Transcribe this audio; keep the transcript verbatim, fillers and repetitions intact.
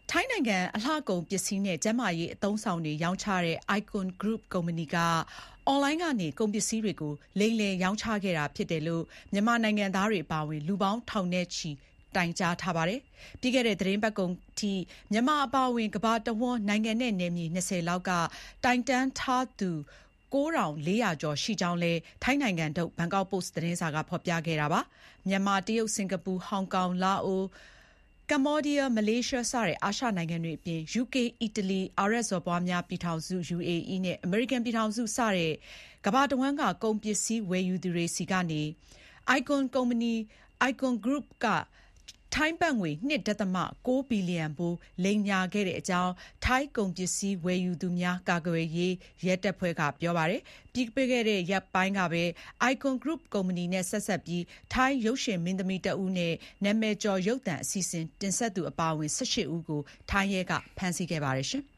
ထိုင်းနိုင်ငံအလှကုန်ပစ္စည်းနဲ့ကျန်းမာရေးအသုံးအဆောင်တွေရောင်းချတဲ့ Icon Group ကုမ္ပဏီကအွန်လိုင်းကနေကုန်ပစ္စည်းတွေကိုလိမ်လည်ရောင်းချခဲ့တာဖြစ်တယ်လို့မြန်မာနိုင်ငံသားတွေအပါအဝင်လူပေါင်းထောင်နဲ့ချီတိုင်ကြားထားပါတယ်။ပြီးခဲ့တဲ့သီတင်းပတ်ကုန်ထိမြန်မာအပါအဝင်ကမ္ဘာတဝန်းနိုင်ငံနဲ့နယ်မြေ၂၀လောက်ကတိုင်တန်းထားသူကိုးထောင်လေးရာကျော်ရှိကြောင်းလည်းထိုင်းနိုင်ငံထုတ်ဘန်ကောက်ပို့စ်သတင်းစာကဖော်ပြခဲ့တာပါ။မြန်မာ၊တရုတ်၊စင်ကာပူ၊ဟောင်ကောင်၊လာအိုကမ္ဘောဒီးယား၊မလေးရှားစတဲ့အာရှနိုင်ငံတွေအပြင် ယူကေ၊အီတလီ၊အာရပ်စော်ဘွားများပြည်ထောင်စု ယူအေအီး နဲ့အမေရိကန်ပြည်ထောင်စုစတဲ့ကမ္ဘာတဝန်းကကုန်ပစ္စည်းဝယ်ယူသူတွေဆီကနေ Icon ကုမ္ပဏီ Icon Group ကထိုင်းဘတ်ငွေ ၂.၉ ဘီလီယံဖိုးလိမ်ညာခဲ့တဲ့အကြောင်းထိုင်းကုန်ပစ္စည်းဝယ်ယူသူများကာကွယ်ရေးရဲတပ်ဖွဲ့ကပြောပါတယ်။ပြီးခဲ့တဲ့ရက်ပိုင်းကပဲ Icon Group ကုမ္ပဏီနဲ့ဆက်စပ်ပြီးထိုင်းရုပ်ရှင်မင်းသမီးတဦးနဲ့နာမည်ကျော်ရုပ်သံအစီအစဉ်တင်ဆက်သူအပါအဝင်၁၈ဦးကိုထိုင်းရဲကဖမ်းဆီးခဲ့ပါတယ်။